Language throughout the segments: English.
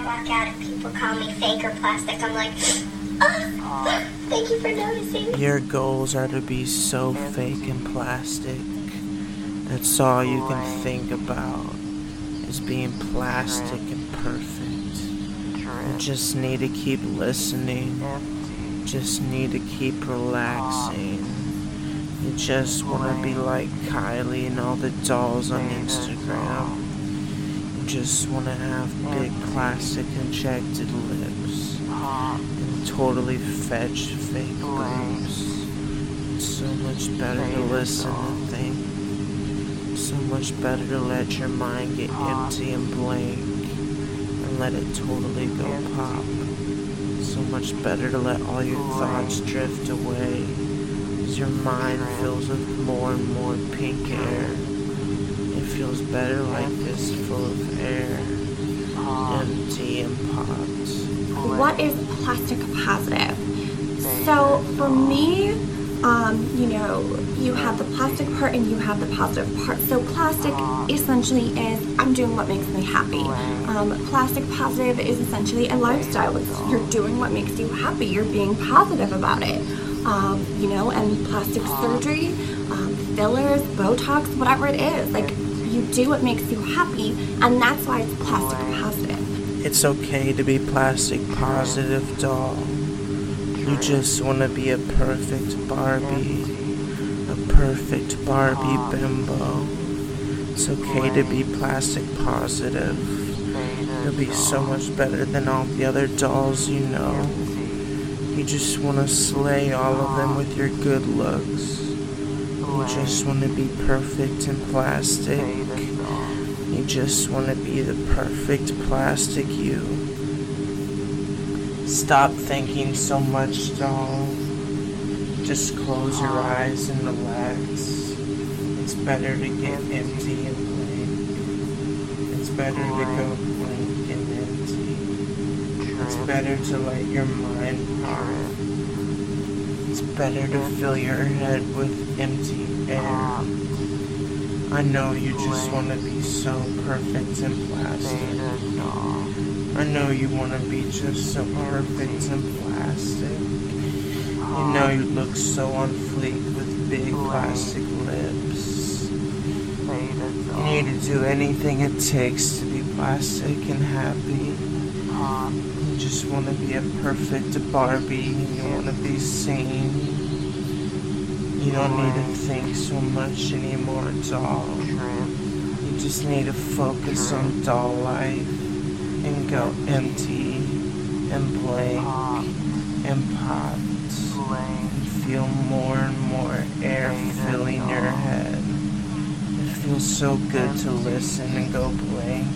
walk out and people call me fake or plastic, I'm like, oh, thank you for noticing. Your goals are to be so fake and plastic. That's all you can think about, is being plastic and perfect. You just need to keep listening. Just need to keep relaxing. You just want to be like Kylie and all the dolls on Instagram. You just want to have big plastic injected lips and totally fetch fake boobs. It's so much better to listen and think. So much better to let your mind get empty and blank and let it totally go pop. So much better to let all your thoughts drift away as your mind fills with more and more pink air. It feels better like this, full of air, empty and popped. What is plastic positive? So for me, you have the plastic part and you have the positive part. So plastic essentially is, I'm doing what makes me happy. Plastic positive is essentially a lifestyle. You're doing what makes you happy. You're being positive about it. And plastic surgery, fillers, Botox, whatever it is, like you do what makes you happy, and that's why it's plastic positive. It's okay to be plastic positive, doll. You just want to be a perfect Barbie. A perfect Barbie bimbo. It's okay to be plastic positive. You'll be so much better than all the other dolls you know. You just want to slay all of them with your good looks. You just want to be perfect and plastic. You just want to be the perfect plastic you. Stop thinking so much, doll. Just close your eyes and relax. It's better to get empty and blank. It's better to go blank and empty. It's better to let your mind pop. It's better to fill your head with empty air. I know you just want to be so perfect and plastic. I know you want to be just so perfect and plastic. You know you look so on fleek with big plastic lips. You need to do anything it takes to be plastic and happy. You just want to be a perfect Barbie. You want to be sane. You don't need to think so much anymore, doll. You just need to focus on doll life and go empty and blank and popped and feel more and more air filling your head. It feels so good to listen and go blank.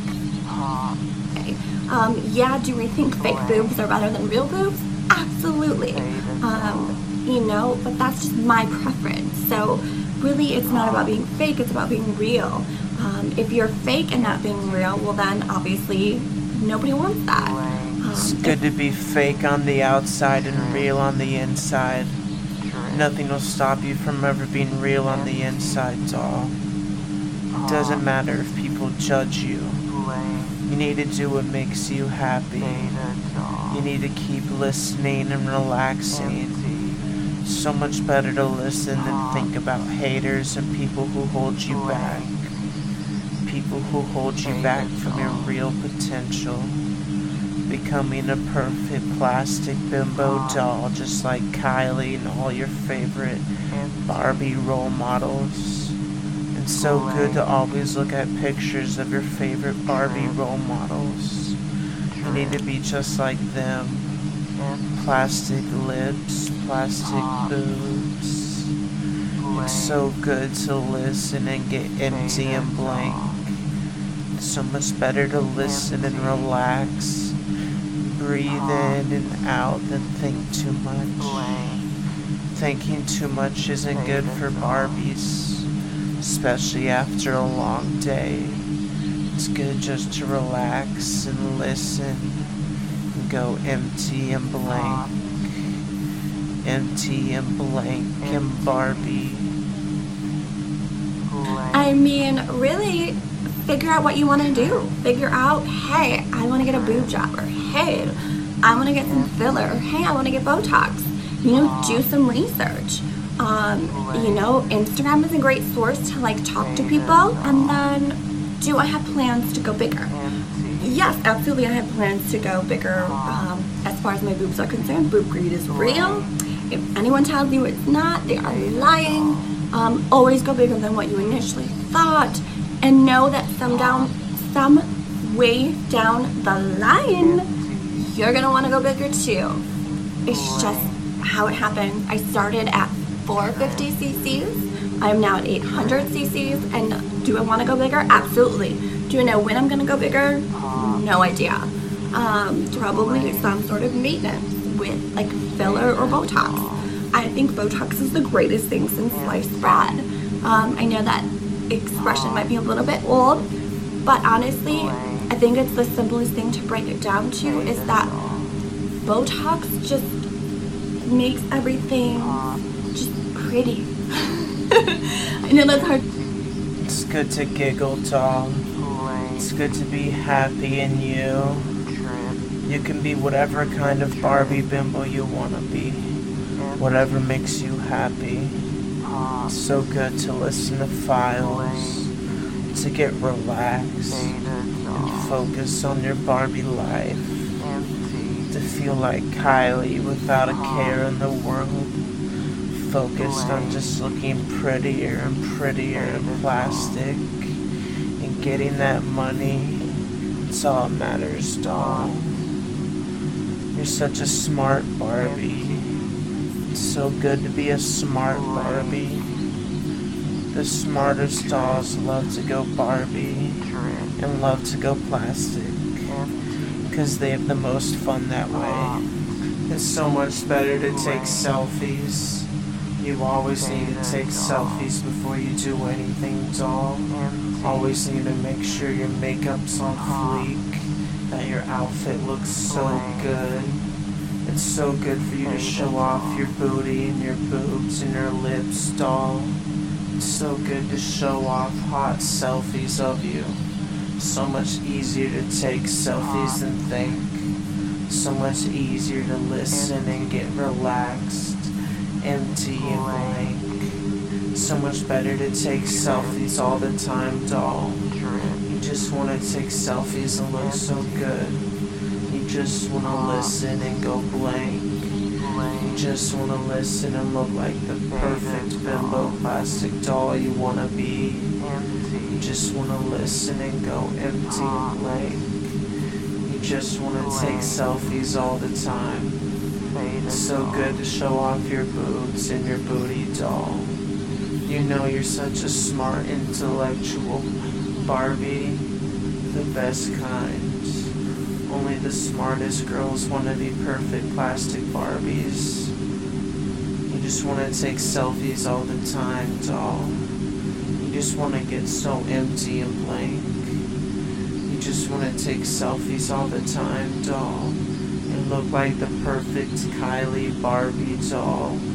Do we think fake boobs are better than real boobs? Absolutely. But that's just my preference. So really it's not about being fake, it's about being real. If you're fake and not being real, well then obviously nobody wants that. It's good to be fake on the outside and real on the inside. Nothing will stop you from ever being real on the inside, doll. It doesn't matter if people judge you. You need to do what makes you happy. You need to keep listening and relaxing. So much better to listen than think about haters and people who hold you back. People who hold you back from your real potential. Becoming a perfect plastic bimbo doll just like Kylie and all your favorite Barbie role models. It's so good to always look at pictures of your favorite Barbie role models. You need to be just like them. Plastic lips, plastic boobs. It's so good to listen and get empty and blank. It's so much better to listen and relax. Breathe in and out than think too much. Thinking too much isn't good for Barbies, especially after a long day. It's good just to relax and listen and go empty and blank. Empty and blank and Barbie. Really, figure out what you want to do. Figure out, hey, I I want to get a boob job, or hey, I want to get some filler, or hey, I want to get Botox. You know, do some research. You know, Instagram is a great source to like talk to people. And then, do I have plans to go bigger? Yes, absolutely, I have plans to go bigger. As far as my boobs are concerned, boob greed is real. If anyone tells you it's not, they are lying. Always go bigger than what you initially thought, and know that some way down the line, you're gonna want to go bigger too. It's just how it happened. I started at 450 cc's. I'm now at 800 cc's. And do I want to go bigger? Absolutely. Do I know when I'm gonna go bigger? No idea. Probably some sort of maintenance with like filler or Botox. I think Botox is the greatest thing since sliced bread. I know that expression might be a little bit old, but honestly, I think it's the simplest thing to break it down to is that Botox just makes everything just pretty. I know that's hard. It's good to giggle, doll. It's good to be happy in you. You can be whatever kind of Barbie bimbo you want to be. Whatever makes you happy. It's so good to listen to files, to get relaxed and focus on your Barbie life, to feel like Kylie without a care in the world, focused on just looking prettier and prettier in plastic and getting that money. It's all that matters, doll. You're such a smart Barbie. It's so good to be a smart Barbie. The smartest dolls love to go Barbie and love to go plastic because they have the most fun that way. It's so much better to take selfies. You always need to take selfies before you do anything, doll. Always need to make sure your makeup's on fleek, that your outfit looks so good. It's so good for you to show off your booty and your boobs and your lips, doll. It's so good to show off hot selfies of you. So much easier to take selfies than think. So much easier to listen and get relaxed, empty and blank. So much better to take selfies all the time, doll. You just want to take selfies and look so good. You just want to listen and go blank. You just want to listen and look like the perfect bimbo plastic doll you want to be. You just want to listen and go empty and blank. You just want to take selfies all the time. It's so good to show off your boobs and your booty, doll. You know you're such a smart, intellectual Barbie, the best kind. Only the smartest girls want to be perfect plastic Barbies. You just want to take selfies all the time, doll. You just want to get so empty and blank. You just want to take selfies all the time, doll. And look like the perfect Kylie Barbie doll.